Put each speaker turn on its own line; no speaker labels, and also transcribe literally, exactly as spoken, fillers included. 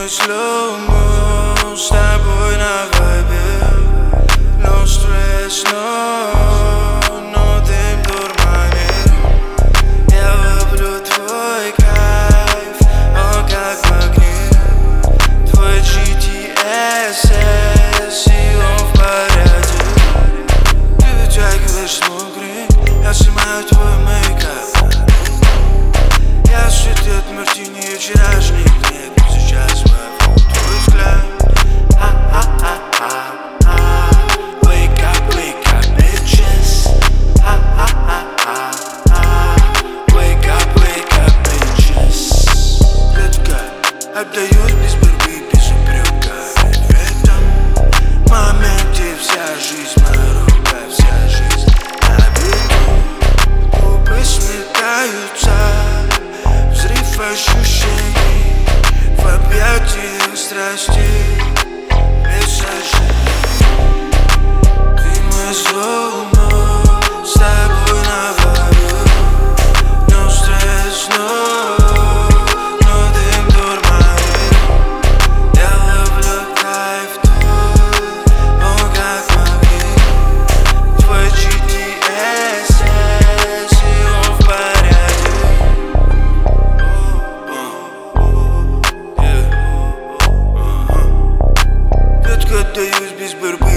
Твой слоумо с тобой на вайбе. No stress, no, но дым дурманит. Я ловлю твой кайф, он как магнит. Твой джи ти эс эс, и он в порядке. Ты вытягиваешь small green, я снимаю твой мейкап. Я среди от мартини и вчерашних книг. Сейчас ловлю твой взгляд. Wake up, wake up, bitches. Wake up, wake up, bitches. Детка, отдаюсь без борьбы, без упрека. Ведь в этом моменте вся жизнь моя, вся жизнь на виду. Губы сметаются, взрыв ощущений в объятиях страстей. Без сожалений, ты мой слоумо, с тобой на вайбе. No stress, no, но дым дурманит. Я ловлю кайф твой, он как магнит. Твой джи ти эс эс, и он в порядке. Отдаюсь без борьбы.